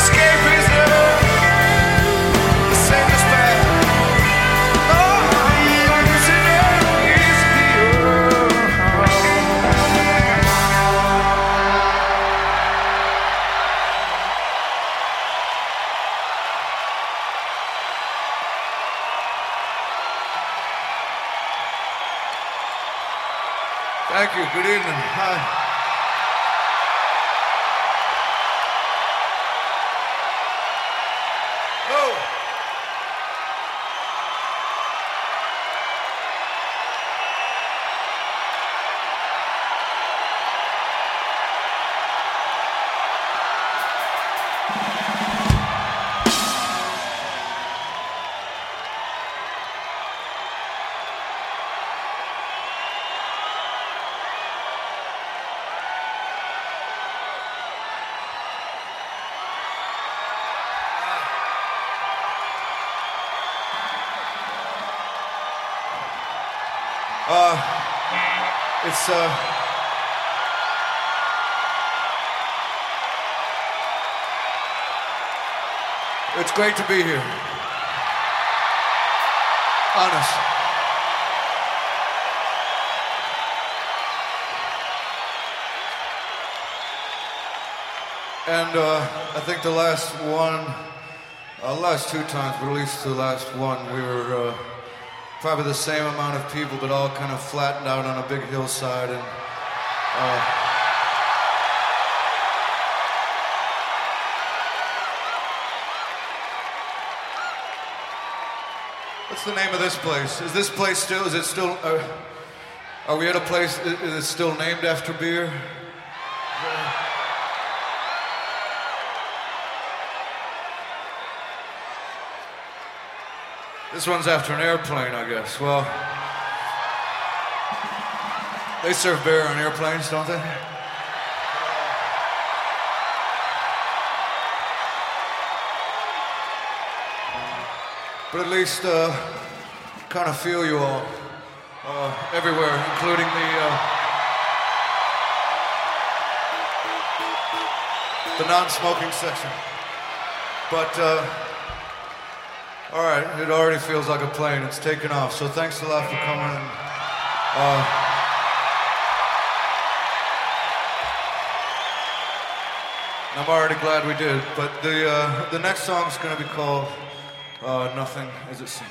Thank you. Good evening. Hi. Oh. It's great to be here. Honest. And I think the last two times, but at least the last one, we were probably the same amount of people, but all kind of flattened out on a big hillside. And what's the name of this place? Is it still, are we at a place, is it still named after beer? This one's after an airplane, I guess. Well, they serve beer on airplanes, don't they? But at least kind of feel you all everywhere, including the non-smoking section. But all right, it already feels like a plane. It's taken off. So thanks a lot for coming. I'm already glad we did. But the next song's going to be called Nothing As It Seems.